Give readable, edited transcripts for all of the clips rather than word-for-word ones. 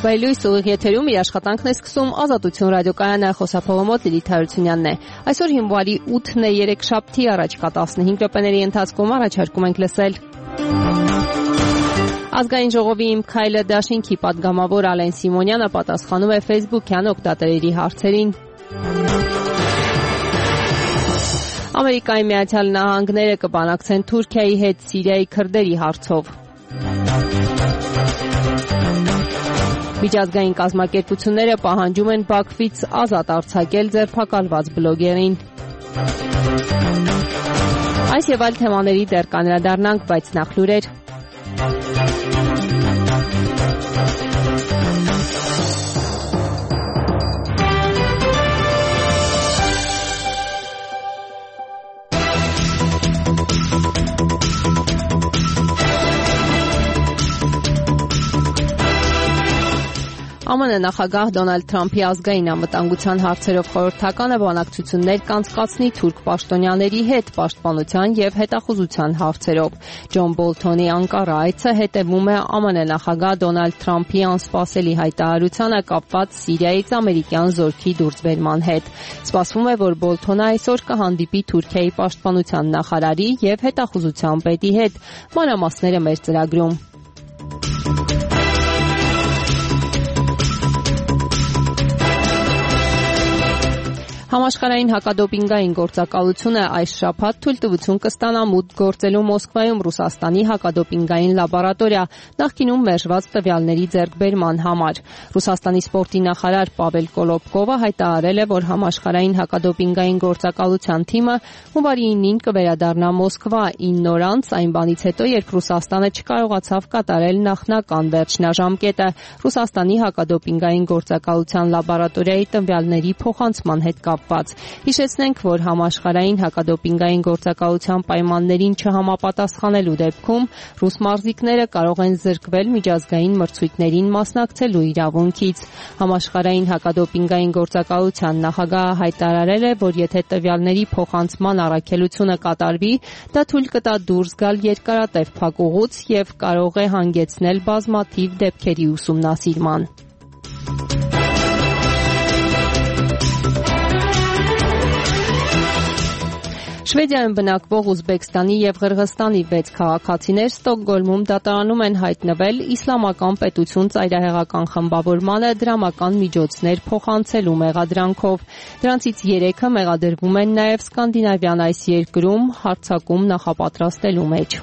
Վայելույս ուղիղ եթերում իր աշխատանքն է սկսում Ազատություն ռադիոկայանը, խոսափողը մոտ Լիլիթ Հարությունյանն է։ Այսօր հունվարի 8-ն է, երեքշաբթի, առաջիկա 15 րոպեների ընթացքում առաջարկում ենք լսել Ազգային ժողովի Իմ քայլը դաշինքի պատգամավոր Ալեն Սիմոնյանը պատասխանում է Facebook-յան օգտատերերի հարցերին։ Ամերիկայի Միացյալ Նահանգները կբանակցեն Թուրքիայի հետ Սիրիայի քրդերի հարցով։ Միջազգային կազմակերպությունները պահանջում են Բաքվից ազատ արձակել ձերբակալված բլոգերին։ Այս եւ այլ թեմաների դեռ կանրադառնանք, բայց նախ լուրեր։ ԱՄՆ նախագահ Դոնալդ Թրամփի ազգային անվտանգության հարցերով խորհրդականը բանակցություններ կանցկացնի թուրք պաշտոնյաների հետ պաշտպանության եւ հետախուզության հարցերով։ Ջոն Բոլթոնի Անկարա այցը հետևում է ԱՄՆ նախագահ Դոնալդ Թրամփի անսպասելի հայտարարությանը կապված Սիրիայից ամերիկյան զորքի դուրսբերման հետ։ Սպասվում է, որ Բոլթոնը այսօր կհանդիպի Թուրքիայի պաշտպանության նախարարի եւ հետախուզության պետի հետ։ Մանրամասները մեր ծրագրում։ Համաշխարհային հակադոպինգային գործակալությունը այս շաբաթ թույլտվություն կստանա մուտք գործելու Մոսկվայում Ռուսաստանի հակադոպինգային լաբորատորիա նախկինում մերժված տվյալների ձեռքբերման համար։ Ռուսաստանի սպորտի նախարար Պավել Կոլոբկովը հայտարարել է, որ համաշխարհային հակադոպինգային գործակալության թիմը հունվարի 9-ին կվերադառնա Մոսկվա 9 օր անց այն բանից հետո, երբ Ռուսաստանը չկարողացավ կատարել նախնական վերջնաժամկետը Ռուսաստանի հակադոպինգային գործակալության լաբորատորիայի տվյալների փոխանցման հետ կապված։ Հիշեցնենք, որ համաշխարհային հակադոպինգային գործակալության պայմաններին չհամապատասխանելու դեպքում ռուս մարզիկները կարող են զրկվել միջազգային մրցույթներին մասնակցելու իրավունքից։ Համաշխարհային հակադոպինգային գործակալության նախագահը հայտարարել է, որ եթե տվյալների փոխանցման առաքելությունը կատարվի, դա թույլ կտա դուրս գալ երկարատև փակուղուց եւ կարող է հանգեցնել բազմաթիվ դեպքերի ուսումնասիրման։ Շվեդիայում բնակվող Ուզբեկստանի եւ Ղրղստանի 6 քաղաքացիներ Ստոկգոլմում դատարանում են հայտնվել իսլամական պետություն ծայրահեղական խմբավորմանը դրամական միջոցներ փոխանցելու մեղադրանքով։ Դրանցից 3-ը մեղադրվում են նաեւ սկանդինավյան այս երկրում հարձակում նախապատրաստելու մեջ։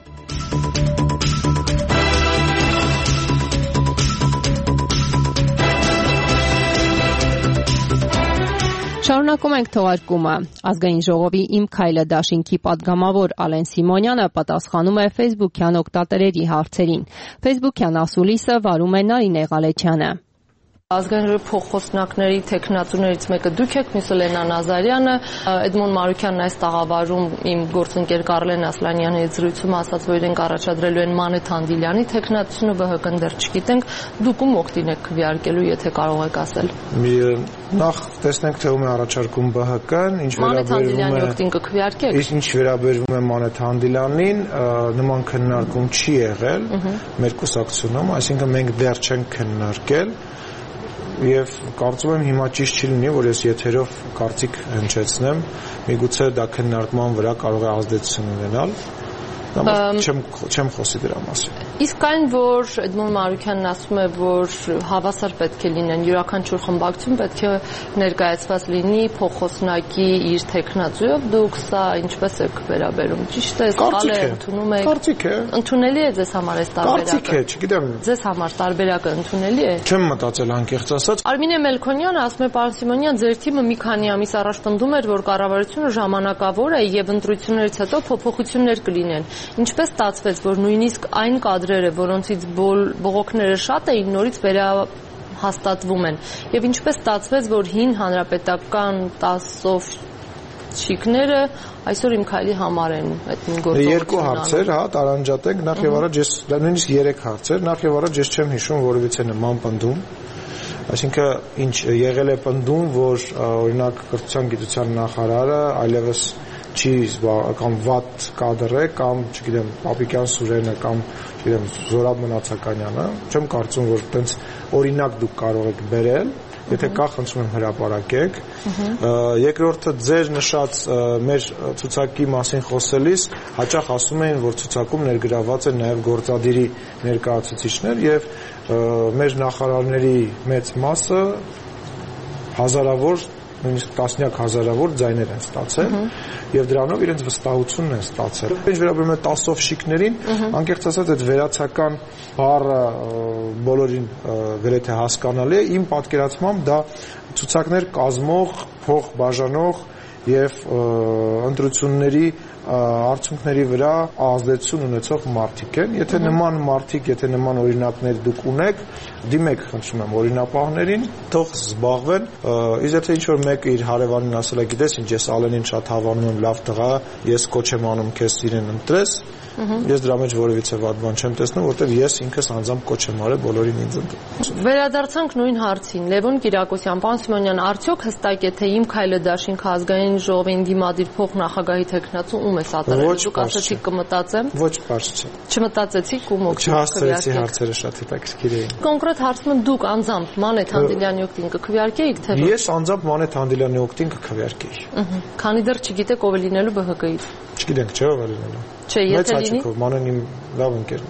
Շարունակում ենք թողարկումը։ Ազգային ժողովի Իմ քայլը դաշինքի պատգամավոր Ալեն Սիմոնյանը պատասխանում է Facebook-յան օգտատերերի հարցերին։ Facebook-յան ասուլիսը վարում է Նարինե Ղալեչյանը։ Ազգային ժողովի փոխոսնակների տեխնացուներից մեկը դուք եք, մյուսը Լենա Նազարյանը, Էդմոն Մարուկյանն այս տաղավարում իմ գործընկեր Կարլեն Ասլանյանի հետ զրույցում ասաց, որ իրենք առաջադրելու են Մանեթ Հանդիլյանի տեխնացությունը, ԲՀԿ-ն դեռ չգիտենք, դուք ում օգտին եք քվեարկելու, եթե կարող եք ասել։ Նախ տեսնենք, թե ում է առաջարկում ԲՀԿ-ն, ինչ վերաբերվում է օգտին կքվեարկեք։ Ինչ վերաբերվում է Մանեթ Հանդիլյանին, նման քննարկում չի եղել մեր կուսակցությունում, այսինքն մենք դեռ չենք քննարկել Եվ կարծում եմ հիմա ճիշտ չի լինի, որ ես եթերով կարծիք հնչեցնեմ, միգուցե դա քննարկման վրա կարող է ազդեցություն ունենալ, չեմ խոսի դրա մասին։ Իսկ այն, որ Էդմոն Մարուկյանն ասում է, որ հավասար պետք է լինեն, յուրաքանչյուր խմբակցություն պետք է ներկայացված լինի փոխոսնակի իր տեխնացուով, դուք սա ինչպես եք վերաբերում։ Ճիշտ է, սխալ է, ընդունում եք։ Կարծիք է։ Ընդունելի է ձեզ համար այս տարբերակը։ Կարծիք է, չգիտեմ։ Ձեզ համար տարբերակը ընդունելի է։ Չեմ մտածել անկեղծ ասած։ Արմինե Մելքոնյանը ասում է, պարոն Սիմոնյան, ձեր թիմը մի քանի ամիս առաջ պնդում էր, որ կառավարությունը ժամանակավոր է եւ ընտրություններից հետո փոփոխություններ կլինեն։ Ինչպես ստացվեց, որ նույնիսկ այն կադրերը, որոնցից բողոքները շատ էին, նորից վերահաստատվում են։ Եվ ինչպես ստացվեց, որ հին հանրապետական 10-ով շիկները այսօր Իմ քայլի համար են այդ գործողությունը։ Երկու հարցեր, տարանջատենք, նախ եւ առաջ ես նույնիսկ 3 հարցեր, նախ եւ առաջ ես չեմ հիշում որևիցե նման պնդում։ Այսինքն ինչ եղել է պնդում, որ օրինակ կրթության գիտության նախարարը այլևս չի կամ վատ կադր է կամ չգիտեմ Պապիկյան Սուրենը կամ չգիտեմ Զորաբ Մնացականյանը, չեմ կարծում որ այդպես օրինակ դուք կարող եք բերել, եթե կա խնդրում եմ հրապարակեք։ Երկրորդը ձեր նշած մեր ցուցակի մասին խոսելիս հաճախ ասում էին որ ցուցակում ներգրաված են նաև գործադիրի ներկայացուցիչներ եւ մեր նախարարների մեծ մասը հազարավոր նույնիսկ տասնյակ հազարավոր ձայներ են ստացել եւ դրանով իրենց վստահությունն են ստացել։ Ինչ վերաբերում է տասովշիկներին, անկեղծ ասած այդ վերացական բառը բոլորին գրեթե հասկանալի է, իմ պատկերացմամբ դա ցուցակներ կազմող, փող բաժանող եւ ընտրությունների արդյունքների վրա ազդեցություն ունեցող մարդիկ են։ Եթե նման մարդիկ, եթե նման օրինակներ դուք ունեք, դիմեք խնդրում եմ օրինապահներին, թող զբաղվեն։ Իսկ եթե ինչ-որ մեկը իր հարևանին ասել է, գիտես ինչ, ես Ալենին շատ հավանում եմ, լավ տղա, ես կոչ եմ անում քեզ իրեն ընտրես, ես դրա մեջ որևիցե վատ բան չեմ տեսնում, որտեղ ես ինքս անձամբ կոչ եմ արել բոլորին ինձ ընտրել։ Վերադարձանք նույն հարցին։ Լևոն Կիրակոսյան, պարոն Սիմոնյան, արդյոք հստակ է թե իմ քայլը դաշինք ազգային ժողովին դիմադիր փոխնախագահի թեկնածու ում է սատարել։ Դուք ասացիք կմտածեմ։ Ոչ բարձ չէ։ Չմտածեցիք ում օգտվեցիք։ Չհասցրեցի հարցերը շատ հետաքրքիր էին։ Կոնկրետ հարցում եմ դուք անձամբ Մանե Թանդիլյանի օգտին կքվեարկեիք թե ոչ։ Ես անձամբ Մանե Թանդիլյանի օգտին կքվեարկեի։ Քանի դեռ չգիտեք ով է լինելու ԲՀԿ-ից։ Չգիտենք, չէ՞ ով է լինելու։ Չէ, եթե լինի։ Մանեն իմ լավ ընկեր։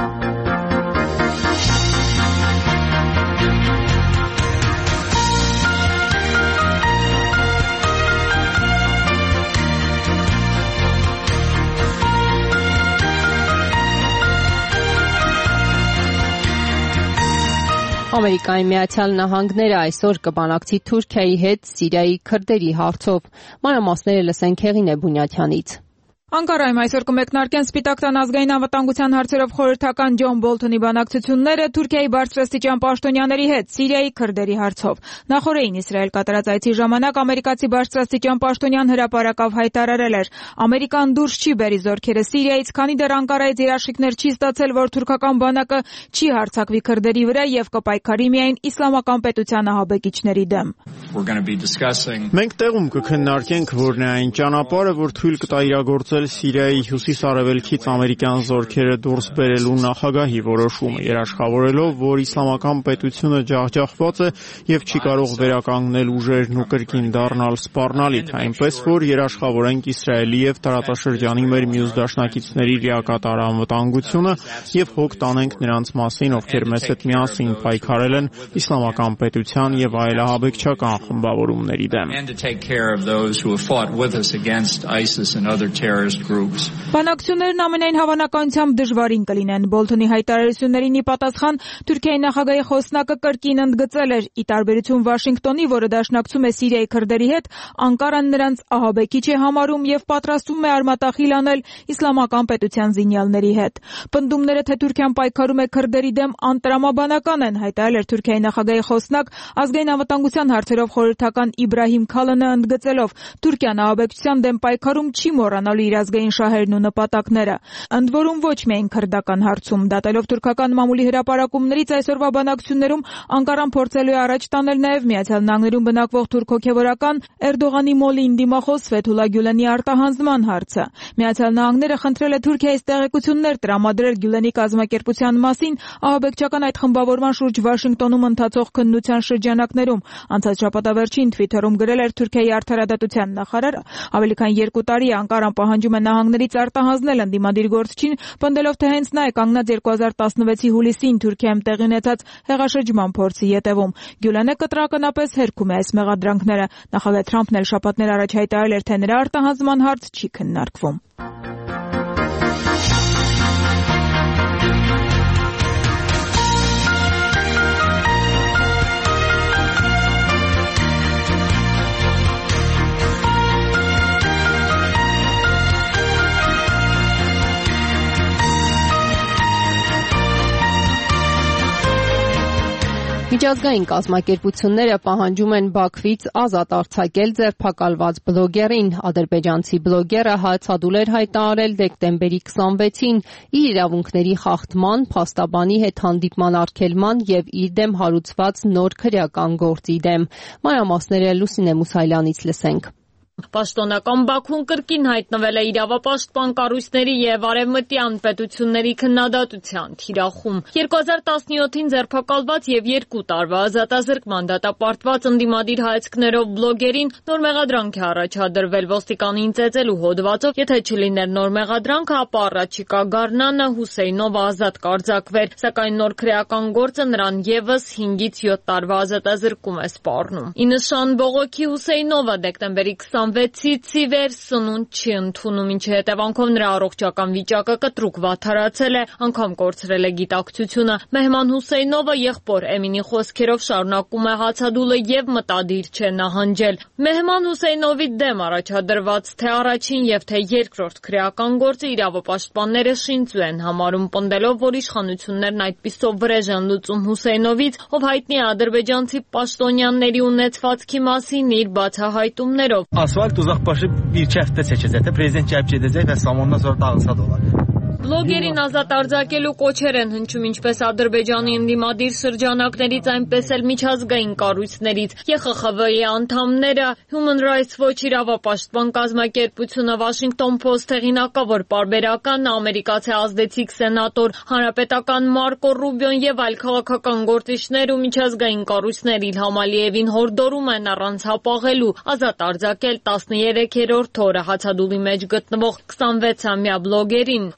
Ամերիկայի Միացյալ Նահանգները այսօր կբանակցի Թուրքիայի հետ Սիրիայի քրդերի հարցով։ Մանրամասները լսենք Հեղինե Բունյաթյանից։ Անկարայում այսօր կմեկնարկեն Սպիտակ տան ազգային անվտանգության հարցերով խորհրդական Ջոն Բոլթոնի բանակցությունները Թուրքիայի բարձրաստիճան պաշտոնյաների հետ Սիրիայի քրդերի հարցով։ Նախորդին Իսրայել կատարած այցի ժամանակ ամերիկացի բարձրաստիճան պաշտոնյան հրապարակավ հայտարարել էր. Ամերիկան դուրս չի բերի զորքերը Սիրիայից, քանի դեռ Անկարայից երաշխիքներ չի ստացել, որ թուրքական բանակը չի հարձակվի քրդերի վրա եւ կպայքարի միայն իսլամական պետության ահաբեկիչների դեմ։ Մենք տեղում կքննարկենք, որն է այն ճանապարհը, որ թույլ կտա իրագործել Սիրիայի հյուսիս-արևելքից ամերիկյան զորքերը դուրս բերելու նախագահի որոշումը, երաշխավորելով, որ իսլամական պետությունը ջախջախված է եւ չի կարող վերականգնել ուժերն ու կրկին դառնալ սպառնալիք, այնպես որ երաշխավորենք Իսրայելի եւ տարածաշրջանի մեր մյուս դաշնակիցների լիակատար անվտանգությունը եւ հոգ տանենք նրանց մասին, ովքեր մեզ հետ միասին պայքարել են իսլամական պետության եւ այլ ահաբեկչական խմբավորումների դեմ։ Բանակցություններն ամենայն հավանականությամբ դժվարին կլինեն։ Բոլթոնի հայտարարություններին ի պատասխան Թուրքիայի նախագահի խոսնակը կրկին ընդգծել էր՝ ի տարբերություն Վաշինգտոնի, որը դաշնակցում է Սիրիայի քրդերի հետ, Անկարան նրանց ահաբեկիչ է համարում եւ պատրաստվում է արմատախիլ անել իսլամական պետության զինյալների հետ։ Պնդումները, թե Թուրքիան պայքարում է քրդերի դեմ, անտրամաբանական են, հայտարարել էր Թուրքիայի նախագահի խոսնակ ազգային անվտանգության հարցերով խորհրդական Իբրահիմ Քալանը, ընդգծելով՝ Թուրքիան ահաբեկչության դեմ պայքարում չի մոռանալու իր ազգային շահերն ու նպատակները։ Ընդ որում ոչ միայն քրդական հարցում, դատելով թուրքական մամուլի հրապարակումներից այսօրվա բանակցություններում Անկարան փորձելու է առաջ տանել նաև Միացյալ Նահանգներում բնակվող թուրք հոգևորական Էրդողանի մոլին դիմախոս Ֆեթուլա Գյուլենի արտահանձնման հարցը։ Միացյալ Նահանգները խնդրել է Թուրքիայից տեղեկություններ տրամադրել Գյուլենի կազմակերպության մասին ահաբեկչական այդ խմբավորման շուրջ Վաշինգտոնում ընթացող քննության շրջանակներում։ Անցած շաբաթավերջին Թվիթերում գրել էր Թուրքիայի արդարադատության նախարարը։ Ավելի քան 2 տարի Անկարան պահանջում է նահանգներից արտահանձնել ընդդիմադիր գործչին, պնդելով, թե հենց նա է կանգնած 2016-ի հուլիսին Թուրքիայում տեղի ունեցած հեղաշրջման փորձի ետևում։ Գյուլենը կտրականապես հերքում է այս մեղադրանքները։ Նախագահ Թրամփն էլ շաբաթներ առաջ հայտարարել էր, թե նրա արտահանձնման հարց չի քննարկվում։ Միջազգային կազմակերպությունները պահանջում են Բաքվից ազատ արձակել ձերբակալված բլոգերին։ Ադրբեջանցի բլոգերը հացադուլ էր հայտարարել դեկտեմբերի 26-ին իր իրավունքների խախտման, փաստաբանի հետ հանդիպման արգելման եւ իր դեմ հարուցված նոր քրեական գործի դեմ։ Մանրամասները Լուսինե Մուսայելյանից լսենք։ Պաշտոնական Բաքուն կրկին հայտնվել է իրավապաշտպան կառույցների եւ արևմտյան պետությունների քննադատության թիրախում։ 2017-ին ձերբակալված եւ 2 տարվա ազատազրկման դատապարտված ընդդիմադիր հայացքներով բլոգերին նոր մեղադրանք է առաջադրվել ոստիկանին ծեծելու հոդվածով, եթե չլիներ նոր մեղադրանքը, ապա առաջիկա գարնանը Հուսեյնովը ազատ կարձակվեր, սակայն նոր քրեական գործը նրան եւս 5-ից 7 տարվա ազատազրկում է սպառնում։ Ի նշան բողոքի Հուսեյնովը դեկտեմբերի 26-ից ի վեր սնունդ չի ընդունում, ինչի հետևանքով նրա առողջական վիճակը կտրուկ վատթարացել է, անգամ կորցրել է գիտակցությունը։ Մեհման Հուսեյնովը եղբոր Էմինի խոսքերով շարունակում է հացադուլը եւ մտադիր չէ նահանջել։ Մեհման Հուսեյնովի դեմ առաջադրված թե առաջին եւ թե երկրորդ քրեական գործը իրավապաշտպանները շինծու են համարում, պնդելով, որ իշխանություններն այդպիսով վրեժ են լուծում Հուսեյնովից, ով հայտնի է ադրբեջանցի պաշտոնյաների ունեցվածքի մասին իր բացահայտումներով։ Ասfalt uzaqbaşı bir kəftdə çəkəcək də prezident gəlib gedəcək və Samondan sonra dağılsa da olar. Բլոգերին ազատ արձակելու կոչեր են հնչում ինչպես Ադրբեջանի ընդդիմադիր շրջանակներից, այնպես էլ միջազգային կառույցներից։ ԵԽԽՎ-ի անդամները, Human Rights Watch իրավապաշտպան կազմակերպությունը, Washington Post հեղինակավոր պարբերական, ամերիկացի ազդեցիկ սենատոր, հանրապետական Մարկո Ռուբիոն եւ այլ քաղաքական գործիչներ ու միջազգային կառույցներ Իլհամ Ալիևին հորդորում են առանց հապաղելու ազատ արձակել 13-րդ օրը հացադուլի մեջ գտնվող 26-ամյա բլոգերին։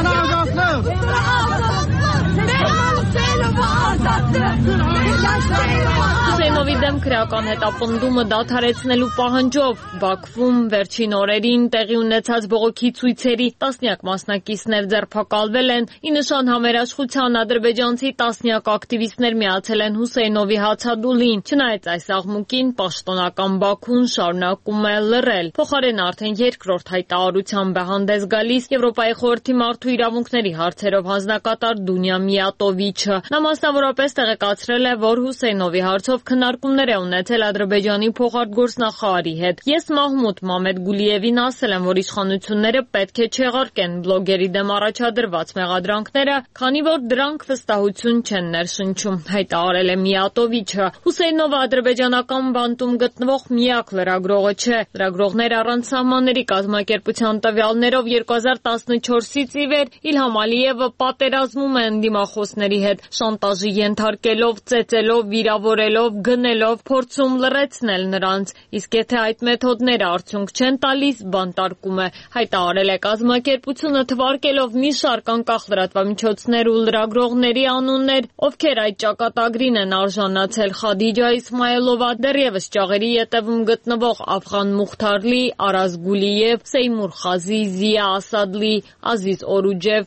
Հուսեյնովի դեմ քրեական հետապնդումը դադարեցնելու պահանջով Բաքվում վերջին օրերին տեղի ունեցած բողոքի ցույցերի տասնյակ մասնակիցներ ձերբակալվել են։ Ի նշան համերաշխության ադրբեջանցի տասնյակ ակտիվիստներ միացել են Հուսեյնովի հացադուլին։ Չնայած այս աղմուկին, պաշտոնական Բաքուն շարունակում է լռել։ Փոխարեն արդեն երկրորդ հայտարարությամբ է հանդես գալիս Եվրոպայի խորհրդի մարդու իրավունքների հարցերով հանձնակատար Դունյա Միատովիչը։ Նա մասնավորապես տեղեկացրել է, որ Հուսեյնովի հարցով քննարկումներ է ունեցել Ադրբեջանի փոխարտգործնախարարի հետ։ Ես Մահմուդ Մամեդ Գուլիևին ասել եմ, որ իշխանությունները պետք է չեղարկեն բլոգերի դեմ առաջադրված մեղադրանքները, քանի որ դրանք վստահություն չեն ներշնչում, հայտարարել է Միատովիչը։ Հուսեյնովը ադրբեջանական բանտում գտնվող միակ լրագրողը չէ։ Լրագրողներ առանց սահմանների կազմակերպության տվյալներով 2014-ից ի վեր Իլհամ Ալիևը պատերազմում է ընդդիմախոսների հետ, շանտաժի ենթարկելով, ծեծելով, վիրավորելով, գնելով, փորձում լռեցնել նրանց, իսկ եթե այդ մեթոդները արդյունք չեն տալիս, բանտարկում է, հայտարարել է կազմակերպությունը, թվարկելով մի շարք անկախ լրատվամիջոցներ ու լրագրողների անուններ, ովքեր այդ ճակատագրին են արժանացել՝ Խադիջա Իսմայելովա, դեռևս ճաղերի ետևում գտնվող Աֆղան Մուխթարլի, Արազ Գուլիև, Սեյմուր Խազի, Զիա Ասադլի, Ազիզ Օրուջև։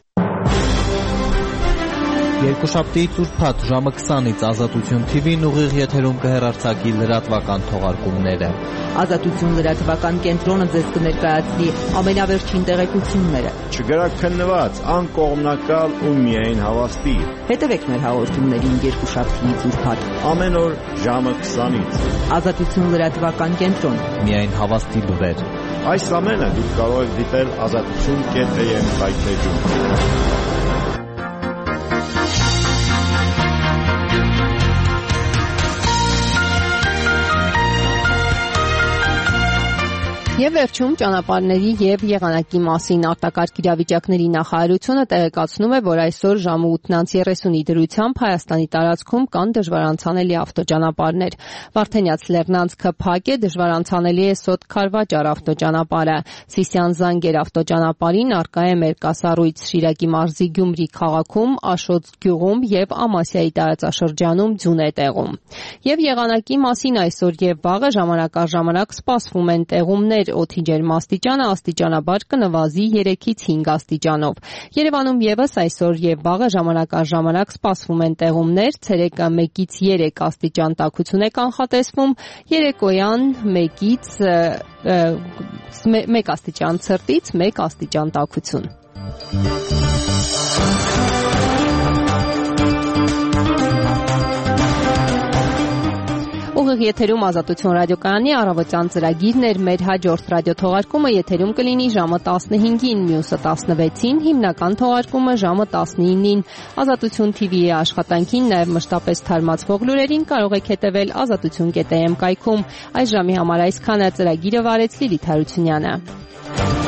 Երկուշաբթի ծուրփաթ ժամը 20-ից Ազատություն TV-ն ուղիղ եթերում կհեռարձակի լրատվական թողարկումները։ Ազատություն լրատվական կենտրոնը ձեզ կներկայացնի ամենավերջին տեղեկությունները։ Չգրաքննված, անկողմնակալ ու միայն հավաստի։ Հետևեք մեր հաղորդումներին երկուշաբթի ծուրփաթ ամեն օր ժամը 20-ից։ Ազատություն լրատվական կենտրոն։ Միայն հավաստի լուրեր։ Այս ամենը դուք կարող եք դիտել azatutun.am սայթեջում։ Եվ վերջում ճանապարհների եւ եղանակի մասին արտակարգ իրավիճակների նախարարությունը տեղեկացնում է, որ այսօր ժամը 8:30-ի դրությամբ Հայաստանի տարածքում կան դժվարանցանելի ավտոճանապարհներ։ Վարդենյաց Լեռնանցքը փակ է, դժվարանցանելի է Սոտ-Քարվաճար ավտոճանապարհը։ Սիսիան-Զանգեր ավտոճանապարհին արկա է մերկասառույց Շիրակի մարզի Գյումրի քաղաքում, Աշոտ գյուղում եւ Ամասիայի տարածաշրջանում ձյուն է տեղում։ Եվ եղանակի մասին այսօր եւ վաղը ժամանակ առ ժամանակ սպասվում են տեղումներ օդի ջերմաստիճանը աստիճանաբար կնվազի 3-ից 5 աստիճանով։ Երևանում եւս այսօր եւ վաղը ժամանակ առ ժամանակ սպասվում են տեղումներ, ցերեկը 1-ից 3 աստիճան տաքություն է կանխատեսվում, երեկոյան 1-ից 1 աստիճան ցրտից 1 աստիճան տաքություն։ Ուղիղ եթերում Ազատություն ռադիոկայանի առավոտյան ծրագիրն էր։ Մեր հաջորդ ռադիոթողարկումը եթերում կլինի ժամը 15-ին, մյուսը 16-ին, հիմնական թողարկումը ժամը 19-ին։ Ազատություն TV-ի աշխատանքին, նաև մշտապես թարմացվող լուրերին կարող եք հետևել azatutun.am կայքում։ Այս ժամի համար այսքանը, ծրագիրը վարեց Լիլիթ Հարությունյանը։